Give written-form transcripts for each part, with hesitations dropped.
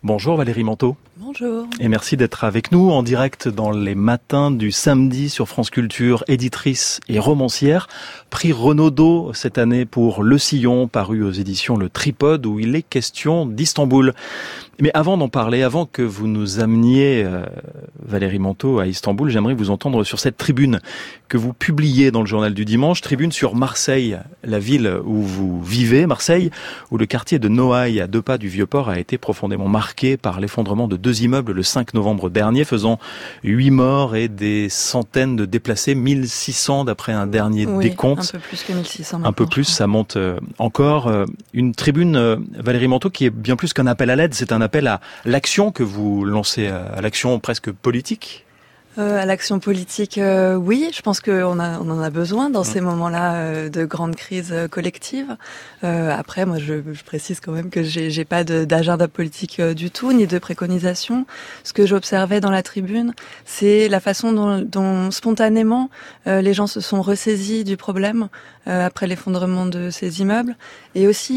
Bonjour Valérie Manteau. Bonjour. Et merci d'être avec nous en direct dans les matins du samedi sur France Culture, éditrice et romancière. Prix Renaudot cette année pour Le Sillon, paru aux éditions Le Tripode, où il est question d'Istanbul. Mais avant d'en parler, avant que vous nous ameniez, Valérie Manteau, à Istanbul, j'aimerais vous entendre sur cette tribune que vous publiez dans le Journal du Dimanche, tribune sur Marseille, la ville où vous vivez, Marseille, où le quartier de Noailles, à 2 pas du Vieux-Port, a été profondément marqué par l'effondrement de 2 immeubles le 5 novembre dernier, faisant 8 morts et des centaines de déplacés, 1600 d'après un dernier décompte. Un peu plus que 1600 maintenant. Un peu plus, ça monte encore. Une tribune, Valérie Manteau, qui est bien plus qu'un appel à l'aide, c'est un appel à l'action que vous lancez, à l'action presque politique. À l'action politique, oui, je pense qu'on en a besoin dans ces moments-là de grandes crises collectives. Après, moi, je précise quand même que j'ai pas d'agenda politique du tout, ni de préconisation. Ce que j'observais dans la tribune, c'est la façon dont spontanément les gens se sont ressaisis du problème après l'effondrement de ces immeubles, et aussi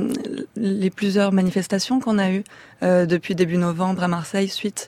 les plusieurs manifestations qu'on a eues depuis début novembre à Marseille suite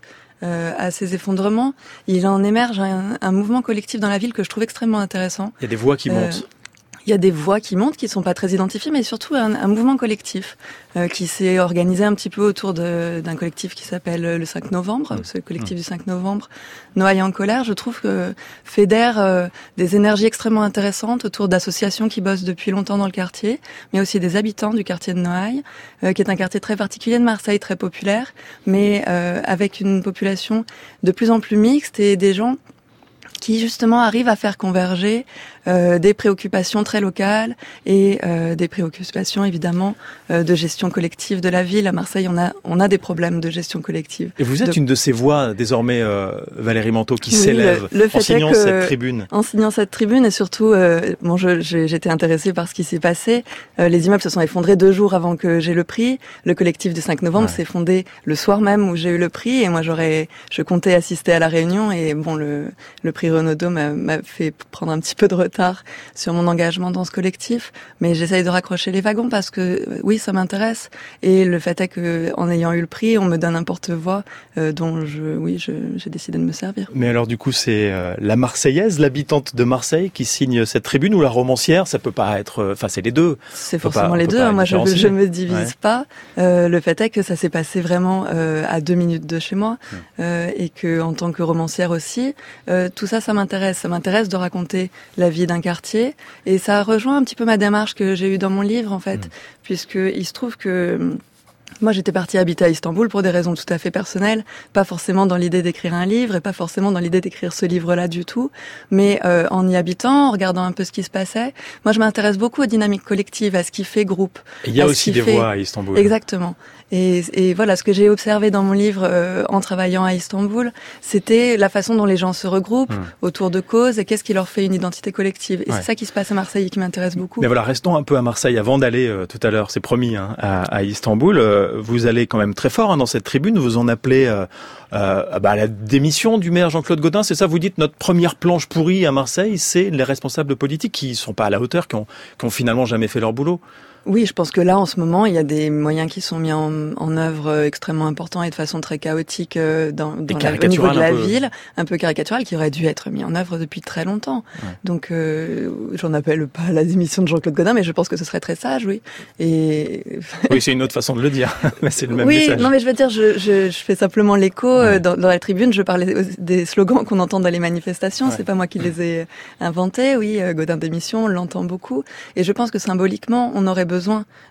à ces effondrements. Il en émerge un mouvement collectif dans la ville que je trouve extrêmement intéressant. Il y a des voix qui montent. Il y a des voix qui montent, qui sont pas très identifiées, mais surtout un mouvement collectif qui s'est organisé un petit peu autour d'un collectif qui s'appelle le 5 novembre. Ce collectif du 5 novembre, Noailles en colère, je trouve que fédère des énergies extrêmement intéressantes autour d'associations qui bossent depuis longtemps dans le quartier, mais aussi des habitants du quartier de Noailles, qui est un quartier très particulier de Marseille, très populaire, mais avec une population de plus en plus mixte et des gens qui justement arrivent à faire converger des préoccupations très locales et des préoccupations évidemment de gestion collective de la ville. À Marseille, on a des problèmes de gestion collective. Et vous êtes une de ces voix désormais, Valérie Manteau, qui s'élève en signant cette tribune. En signant cette tribune, et surtout, j'étais intéressée par ce qui s'est passé. Les immeubles se sont effondrés 2 jours avant que j'ai le prix. Le collectif du 5 novembre s'est fondé le soir même où j'ai eu le prix, et moi je comptais assister à la réunion, et bon, le prix Renaudot m'a fait prendre un petit peu de retard sur mon engagement dans ce collectif, mais j'essaye de raccrocher les wagons parce que oui, ça m'intéresse, et le fait est que en ayant eu le prix, on me donne un porte-voix dont j'ai décidé de me servir. Mais alors du coup, c'est la Marseillaise, l'habitante de Marseille, qui signe cette tribune, ou la romancière? Ça peut pas être, enfin c'est les deux. C'est forcément les deux. Moi, je me divise pas. Le fait est que ça s'est passé vraiment à 2 minutes de chez moi, et que en tant que romancière aussi, tout ça m'intéresse. Ça m'intéresse de raconter la vie d'un quartier, et ça rejoint un petit peu ma démarche que j'ai eue dans mon livre en fait, puisque il se trouve que moi, j'étais partie habiter à Istanbul pour des raisons tout à fait personnelles, pas forcément dans l'idée d'écrire un livre et pas forcément dans l'idée d'écrire ce livre-là du tout, mais en y habitant, en regardant un peu ce qui se passait, moi je m'intéresse beaucoup aux dynamiques collectives, à ce qui fait groupe. Et il y a aussi des voix à Istanbul. Exactement. Et voilà, ce que j'ai observé dans mon livre en travaillant à Istanbul, c'était la façon dont les gens se regroupent autour de causes et qu'est-ce qui leur fait une identité collective. Et c'est ça qui se passe à Marseille et qui m'intéresse beaucoup. Mais voilà, restons un peu à Marseille avant d'aller tout à l'heure, c'est promis, à Istanbul. Vous allez quand même très fort dans cette tribune, vous en appelez à la démission du maire Jean-Claude Gaudin, c'est ça? Vous dites notre première planche pourrie à Marseille, c'est les responsables politiques qui sont pas à la hauteur, qui ont finalement jamais fait leur boulot. Oui, je pense que là, en ce moment, il y a des moyens qui sont mis en œuvre extrêmement importants et de façon très chaotique au niveau de la ville, un peu caricatural, qui aurait dû être mis en œuvre depuis très longtemps. Ouais. Donc, j'en appelle pas à la démission de Jean-Claude Gaudin, mais je pense que ce serait très sage, oui. Et oui, c'est une autre façon de le dire, mais c'est le même message. Oui, non, mais je veux dire, je fais simplement l'écho. Dans la tribune, je parlais des slogans qu'on entend dans les manifestations. C'est pas moi qui les ai inventés. Oui, Gaudin démission, on l'entend beaucoup. Et je pense que symboliquement, on aurait besoin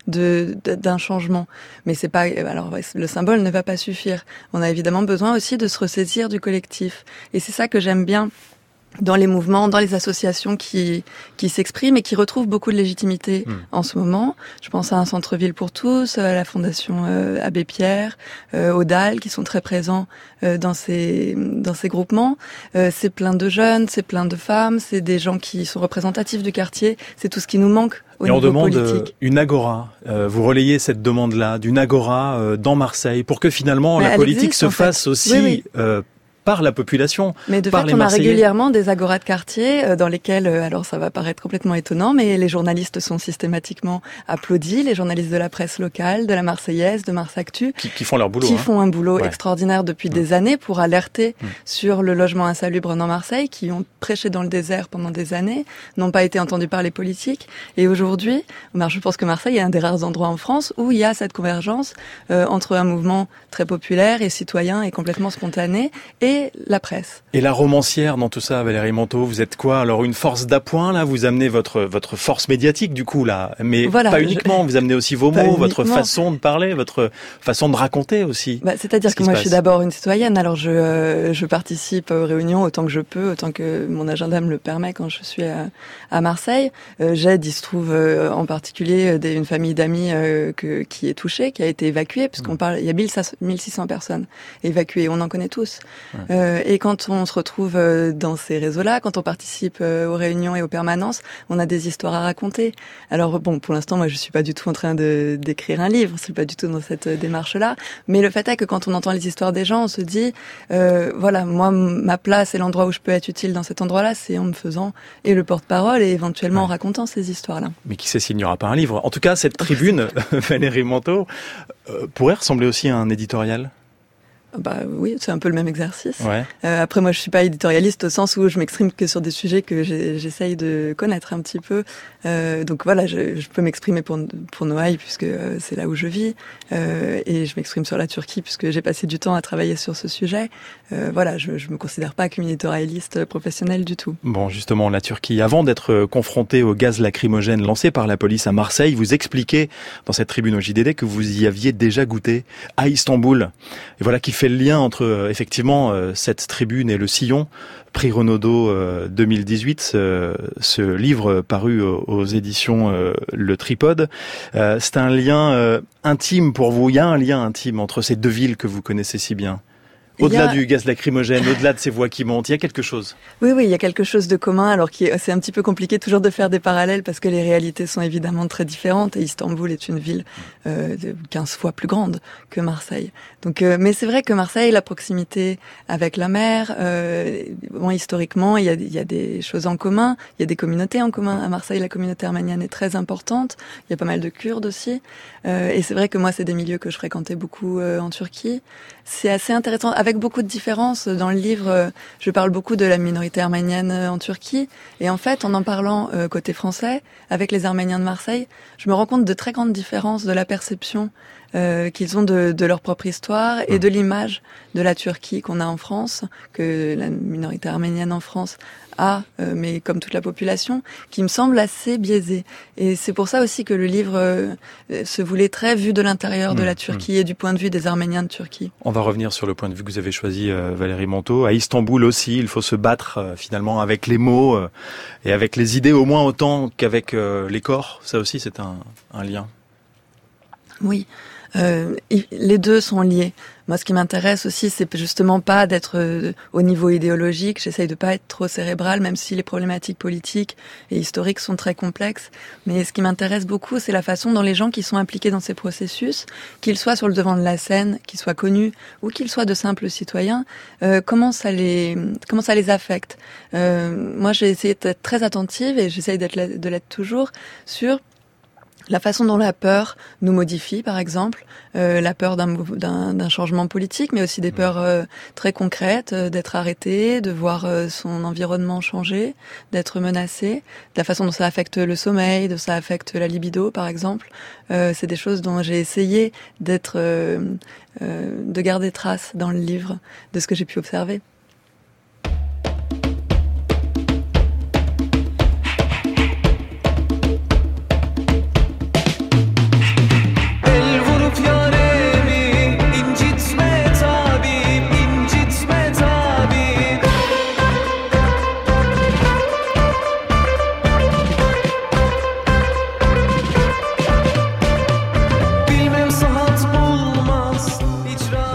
d'un changement, mais c'est pas. Alors le symbole ne va pas suffire. On a évidemment besoin aussi de se ressaisir du collectif, et c'est ça que j'aime bien dans les mouvements, dans les associations qui s'expriment et qui retrouvent beaucoup de légitimité en ce moment. Je pense à un centre-ville pour tous, à la Fondation Abbé Pierre, au DAL, qui sont très présents dans ces groupements. C'est plein de jeunes, c'est plein de femmes, c'est des gens qui sont représentatifs du quartier. C'est tout ce qui nous manque au niveau politique. Et on demande une agora. Vous relayez cette demande-là d'une agora dans Marseille pour que finalement la politique se fasse aussi par la population, mais de par fait, les on a Marseillais. régulièrement des agoras de quartier dans lesquelles, alors ça va paraître complètement étonnant, mais les journalistes sont systématiquement applaudis, les journalistes de la presse locale, de la Marseillaise, de Mars Actu, Qui font leur boulot. qui font un boulot Ouais. extraordinaire depuis des années pour alerter sur le logement insalubre dans Marseille, qui ont prêché dans le désert pendant des années, n'ont pas été entendus par les politiques. Et aujourd'hui, je pense que Marseille est un des rares endroits en France où il y a cette convergence entre un mouvement très populaire et citoyen et complètement spontané et la presse. Et la romancière dans tout ça, Valérie Montaud, vous êtes quoi? Alors une force d'appoint, là, vous amenez votre force médiatique, du coup, là. Mais voilà, pas uniquement, vous amenez aussi vos mots, votre façon de parler, votre façon de raconter aussi. C'est-à-dire que moi, je suis d'abord une citoyenne, alors je participe aux réunions autant que je peux, autant que mon agenda me le permet quand je suis à Marseille. J'aide, il se trouve en particulier une famille d'amis qui est touchée, qui a été évacuée, puisqu'on parle, il y a 1600 personnes évacuées, on en connaît tous. Et quand on se retrouve dans ces réseaux-là, quand on participe aux réunions et aux permanences, on a des histoires à raconter. Alors bon, pour l'instant, moi, je suis pas du tout en train d'écrire un livre, je suis pas du tout dans cette démarche-là, mais le fait est que quand on entend les histoires des gens, on se dit, voilà, moi, ma place et l'endroit où je peux être utile dans cet endroit-là, c'est en me faisant et le porte-parole et éventuellement en racontant ces histoires-là. Mais qui sait s'il n'y aura pas un livre. En tout cas, cette tribune, Valérie Montaud, pourrait ressembler aussi à un éditorial. Oui, c'est un peu le même exercice. Ouais. Après, moi, je suis pas éditorialiste au sens où je m'exprime que sur des sujets que j'essaye de connaître un petit peu. Donc voilà, je peux m'exprimer pour Noailles puisque c'est là où je vis, et je m'exprime sur la Turquie puisque j'ai passé du temps à travailler sur ce sujet. Voilà, je me considère pas comme une éditorialiste professionnelle du tout. Bon, justement, la Turquie, avant d'être confrontée au gaz lacrymogène lancé par la police à Marseille, vous expliquez dans cette tribune au JDD que vous y aviez déjà goûté à Istanbul. Et voilà qui fait le lien entre effectivement cette tribune et le Sillon, prix Renaudot 2018, ce livre paru aux éditions Le Tripode. C'est un lien intime pour vous. Il y a un lien intime entre ces deux villes que vous connaissez si bien. Au-delà du gaz lacrymogène, au-delà de ces voix qui montent, il y a quelque chose. Oui, il y a quelque chose de commun, alors c'est un petit peu compliqué toujours de faire des parallèles parce que les réalités sont évidemment très différentes et Istanbul est une ville de 15 fois plus grande que Marseille. Donc, mais c'est vrai que Marseille, la proximité avec la mer, historiquement, il y a des choses en commun, il y a des communautés en commun. À Marseille, la communauté arménienne est très importante, il y a pas mal de Kurdes aussi. Et c'est vrai que moi, c'est des milieux que je fréquentais beaucoup en Turquie. C'est assez intéressant, avec beaucoup de différences. Dans le livre, je parle beaucoup de la minorité arménienne en Turquie. Et en fait, en parlant côté français, avec les Arméniens de Marseille, je me rends compte de très grandes différences de la perception qu'ils ont de leur propre histoire et de l'image de la Turquie qu'on a en France, que la minorité arménienne en France a, mais comme toute la population, qui me semble assez biaisée. Et c'est pour ça aussi que le livre se voulait très vu de l'intérieur de la Turquie et du point de vue des Arméniens de Turquie. On va revenir sur le point de vue que vous avez choisi, Valérie Montaud. À Istanbul aussi, il faut se battre finalement avec les mots et avec les idées au moins autant qu'avec les corps. Ça aussi, c'est un lien. Oui. Les deux sont liés. Moi, ce qui m'intéresse aussi, c'est justement pas d'être au niveau idéologique. J'essaye de pas être trop cérébrale, même si les problématiques politiques et historiques sont très complexes. Mais ce qui m'intéresse beaucoup, c'est la façon dont les gens qui sont impliqués dans ces processus, qu'ils soient sur le devant de la scène, qu'ils soient connus ou qu'ils soient de simples citoyens, comment ça les affecte. Moi, j'ai essayé d'être très attentive et j'essaye de l'être toujours sur la façon dont la peur nous modifie, par exemple, la peur d'un changement politique, mais aussi des peurs très concrètes, d'être arrêté, de voir son environnement changer, d'être menacé, de la façon dont ça affecte le sommeil, dont ça affecte la libido, par exemple. C'est des choses dont j'ai essayé de garder trace dans le livre de ce que j'ai pu observer.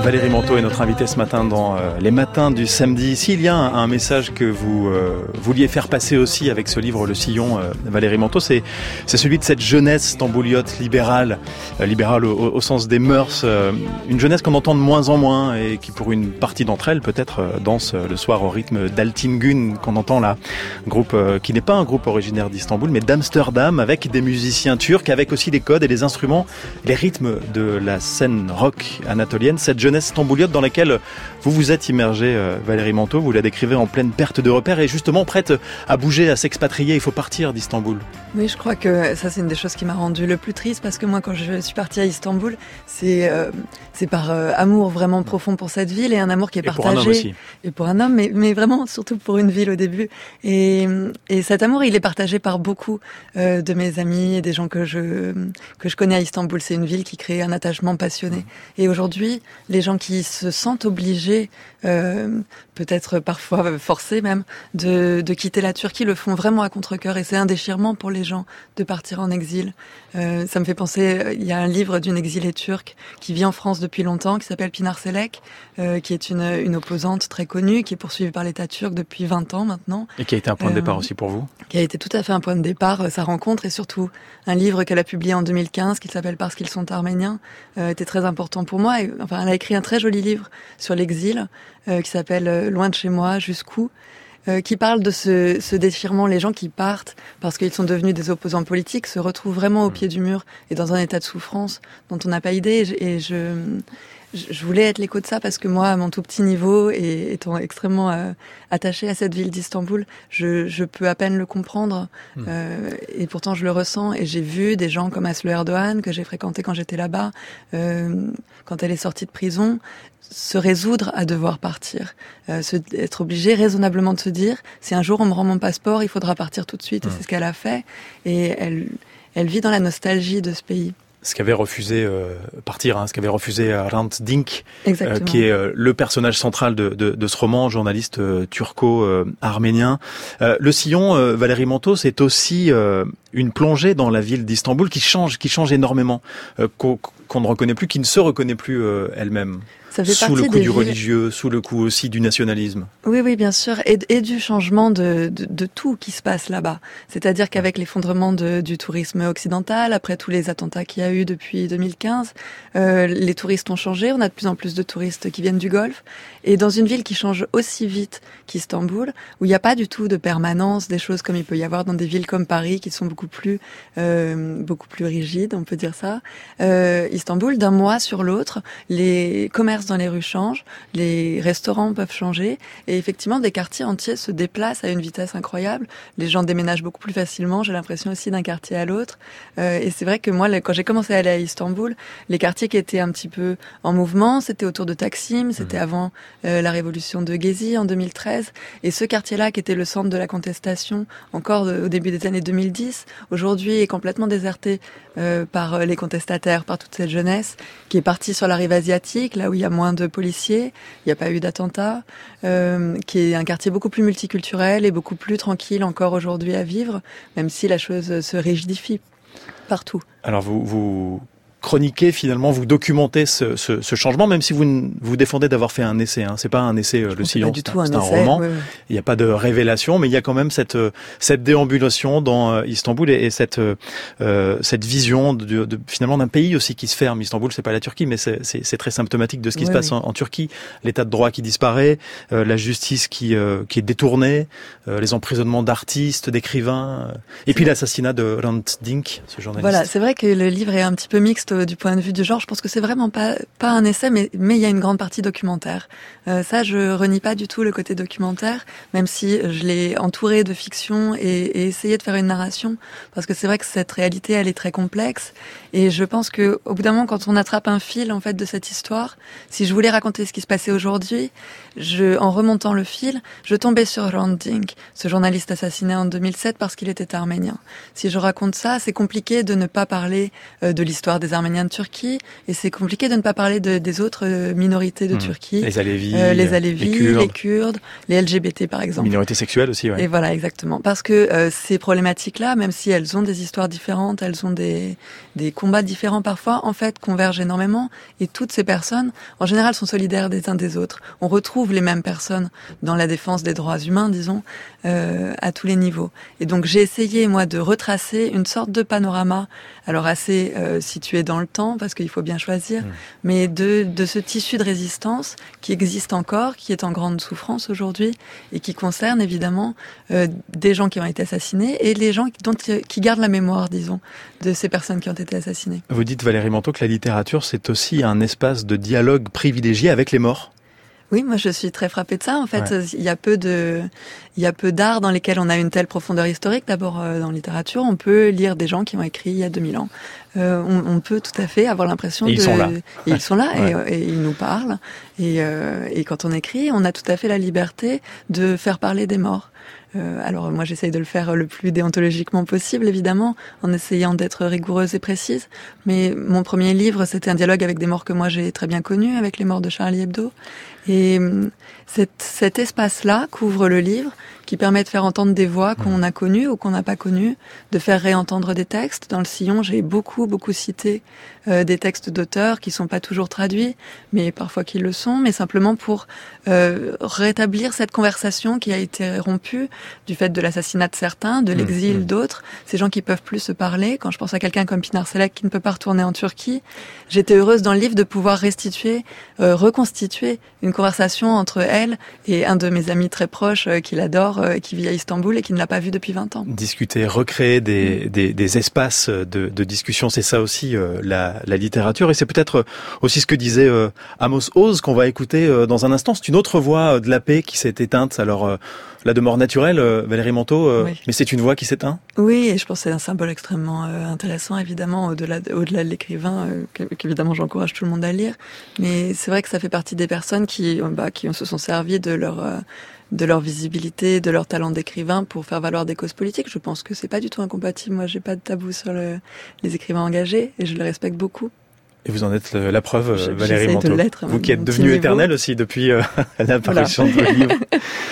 Valérie Manteau est notre invitée ce matin dans les matins du samedi. S'il y a un message que vous vouliez faire passer aussi avec ce livre Le Sillon, Valérie Manteau, c'est celui de cette jeunesse stambouliote libérale au sens des mœurs, une jeunesse qu'on entend de moins en moins et qui pour une partie d'entre elles peut-être danse le soir au rythme d'Altin Gün qu'on entend là, groupe qui n'est pas un groupe originaire d'Istanbul mais d'Amsterdam, avec des musiciens turcs, avec aussi les codes et les instruments, les rythmes de la scène rock anatolienne. Cette jeunesse stambouliote dans laquelle vous vous êtes immergée, Valérie Manteau, vous la décrivez en pleine perte de repères et justement prête à bouger, à s'expatrier. Il faut partir d'Istanbul. Oui, je crois que ça c'est une des choses qui m'a rendue le plus triste, parce que moi quand je suis partie à Istanbul, c'est par amour vraiment profond pour cette ville, et un amour qui est partagé. Pour un homme aussi. Et pour un homme, mais vraiment surtout pour une ville au début. Et cet amour, il est partagé par beaucoup de mes amis et des gens que je connais à Istanbul. C'est une ville qui crée un attachement passionné. Et aujourd'hui, les gens qui se sentent obligés, peut-être parfois forcés même, de quitter la Turquie, le font vraiment à contre-cœur, et c'est un déchirement pour les gens de partir en exil. Ça me fait penser, il y a un livre d'une exilée turque qui vit en France depuis longtemps, qui s'appelle Pinar Selek, qui est une opposante très connue, qui est poursuivie par l'État turc depuis 20 ans maintenant. Et qui a été un point de départ aussi pour vous? Qui a été tout à fait un point de départ, sa rencontre, et surtout un livre qu'elle a publié en 2015, qui s'appelle Parce qu'ils sont arméniens, était très important pour moi. Et, enfin, elle a écrit un très joli livre sur l'exil, qui s'appelle Loin de chez moi, jusqu'où, qui parle de ce déchirement. Les gens qui partent parce qu'ils sont devenus des opposants politiques se retrouvent vraiment au pied du mur et dans un état de souffrance dont on n'a pas idée. Et je voulais être l'écho de ça, parce que moi, à mon tout petit niveau, et étant extrêmement attachée à cette ville d'Istanbul, je peux à peine le comprendre, et pourtant je le ressens. Et j'ai vu des gens comme Aslı Erdoğan, que j'ai fréquenté quand j'étais là-bas, quand elle est sortie de prison, se résoudre à devoir partir, être obligée raisonnablement de se dire, si un jour on me rend mon passeport, il faudra partir tout de suite. Et c'est ce qu'elle a fait, et elle vit dans la nostalgie de ce pays. Ce qu'avait refusé ce qu'avait refusé Hrant Dink, Exactement. Qui est le personnage central de ce roman, journaliste turco-arménien. Le Sillon, Valérie Manteau, c'est aussi une plongée dans la ville d'Istanbul qui change énormément, qu'on ne reconnaît plus, qui ne se reconnaît plus elle-même. Sous le coup du religieux, sous le coup aussi du nationalisme. Oui, bien sûr, et du changement de tout qui se passe là-bas. C'est-à-dire qu'avec l'effondrement du tourisme occidental, après tous les attentats qu'il y a eu depuis 2015, les touristes ont changé. On a de plus en plus de touristes qui viennent du Golfe, et dans une ville qui change aussi vite qu'Istanbul, où il n'y a pas du tout de permanence, des choses comme il peut y avoir dans des villes comme Paris, qui sont beaucoup plus rigides, on peut dire ça. Istanbul, d'un mois sur l'autre, les commerces dans les rues changent, les restaurants peuvent changer, et effectivement des quartiers entiers se déplacent à une vitesse incroyable. Les gens déménagent beaucoup plus facilement, j'ai l'impression aussi, d'un quartier à l'autre. Et c'est vrai que moi, quand j'ai commencé à aller à Istanbul, les quartiers qui étaient un petit peu en mouvement, c'était autour de Taksim, c'était avant la révolution de Gezi en 2013, et ce quartier-là, qui était le centre de la contestation encore au début des années 2010, aujourd'hui est complètement déserté par les contestataires, par toute cette jeunesse qui est partie sur la rive asiatique, là où il y a moins de policiers, il n'y a pas eu d'attentats, qui est un quartier beaucoup plus multiculturel et beaucoup plus tranquille encore aujourd'hui à vivre, même si la chose se rigidifie partout. Alors vous chroniquez finalement, vous documentez ce changement, même si vous défendez d'avoir fait un essai. C'est pas un essai, Le Sillon, c'est un roman. Oui. Il n'y a pas de révélation, mais il y a quand même cette déambulation dans Istanbul et cette vision finalement d'un pays aussi qui se ferme. Istanbul, c'est pas la Turquie, mais c'est très symptomatique de ce qui se passe en Turquie. L'état de droit qui disparaît, la justice qui est détournée, les emprisonnements d'artistes, d'écrivains, et puis l'assassinat de Hrant Dink, ce journaliste. Voilà, c'est vrai que le livre est un petit peu mixte du point de vue du genre. Je pense que c'est vraiment pas un essai, mais il y a une grande partie documentaire. Ça, je renie pas du tout le côté documentaire, même si je l'ai entouré de fiction et essayé de faire une narration, parce que c'est vrai que cette réalité, elle est très complexe, et je pense que au bout d'un moment, quand on attrape un fil en fait de cette histoire, si je voulais raconter ce qui se passait aujourd'hui, en remontant le fil, je tombais sur Hrant Dink, ce journaliste assassiné en 2007 parce qu'il était arménien. Si je raconte ça, c'est compliqué de ne pas parler de l'histoire des Arméniens arméniens de Turquie, et c'est compliqué de ne pas parler des autres minorités de Turquie. Les Alévis, les Kurdes, les LGBT par exemple. Minorités sexuelles aussi, ouais. Et voilà, exactement. Parce que ces problématiques-là, même si elles ont des histoires différentes, elles ont des combats différents parfois, en fait, convergent énormément. Et toutes ces personnes, en général, sont solidaires des uns des autres. On retrouve les mêmes personnes dans la défense des droits humains, disons, à tous les niveaux. Et donc, j'ai essayé, moi, de retracer une sorte de panorama, alors assez situé dans le temps, parce qu'il faut bien choisir, mais de ce tissu de résistance qui existe encore, qui est en grande souffrance aujourd'hui, et qui concerne évidemment des gens qui ont été assassinés et les gens qui gardent la mémoire, disons, de ces personnes qui ont été assassinées. Vous dites, Valérie Manteau, que la littérature, c'est aussi un espace de dialogue privilégié avec les morts. Oui, moi je suis très frappée de ça. En fait, il y a peu d'art dans lesquels on a une telle profondeur historique. D'abord, dans la littérature, on peut lire des gens qui ont écrit il y a 2000 ans. On peut tout à fait avoir l'impression ils sont là. Et ils sont là et ils nous parlent. Et quand on écrit, on a tout à fait la liberté de faire parler des morts. Alors moi j'essaye de le faire le plus déontologiquement possible évidemment, en essayant d'être rigoureuse et précise, mais mon premier livre c'était un dialogue avec des morts que moi j'ai très bien connus, avec les morts de Charlie Hebdo, et cet espace-là couvre le livre, qui permet de faire entendre des voix qu'on a connues ou qu'on n'a pas connues, de faire réentendre des textes. Dans Le Sillon, j'ai beaucoup cité des textes d'auteurs qui sont pas toujours traduits, mais parfois qui le sont, mais simplement pour rétablir cette conversation qui a été rompue du fait de l'assassinat de certains, de l'exil d'autres, ces gens qui peuvent plus se parler. Quand je pense à quelqu'un comme Pinar Selek qui ne peut pas retourner en Turquie, j'étais heureuse dans le livre de pouvoir restituer, reconstituer une conversation entre elle et un de mes amis très proches qui l'adore, qui vit à Istanbul et qui ne l'a pas vu depuis 20 ans. Discuter, recréer des espaces de discussion, c'est ça aussi la littérature, et c'est peut-être aussi ce que disait Amos Oz qu'on va écouter dans un instant. C'est une autre voix de la paix qui s'est éteinte. Alors la de mort naturelle, Valérie Manteau, oui. Mais c'est une voix qui s'éteint. Oui, et je pense que c'est un symbole extrêmement intéressant, évidemment, au-delà de l'écrivain, qu'évidemment j'encourage tout le monde à lire. Mais c'est vrai que ça fait partie des personnes qui se sont servies de leur visibilité, de leur talent d'écrivain pour faire valoir des causes politiques. Je pense que c'est pas du tout incompatible. Moi, j'ai pas de tabou sur les écrivains engagés et je les respecte beaucoup. Et vous en êtes la preuve, Valérie Manteau. Vous qui êtes devenue niveau. Éternelle aussi depuis l'apparition de vos livres.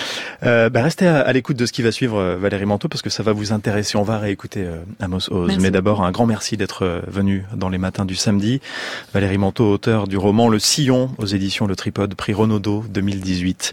Restez à l'écoute de ce qui va suivre, Valérie Manteau, parce que ça va vous intéresser. On va réécouter Amos Oz. Merci. Mais d'abord, un grand merci d'être venu dans les matins du samedi. Valérie Manteau, auteure du roman Le Sillon, aux éditions Le Tripode, prix Renaudot 2018.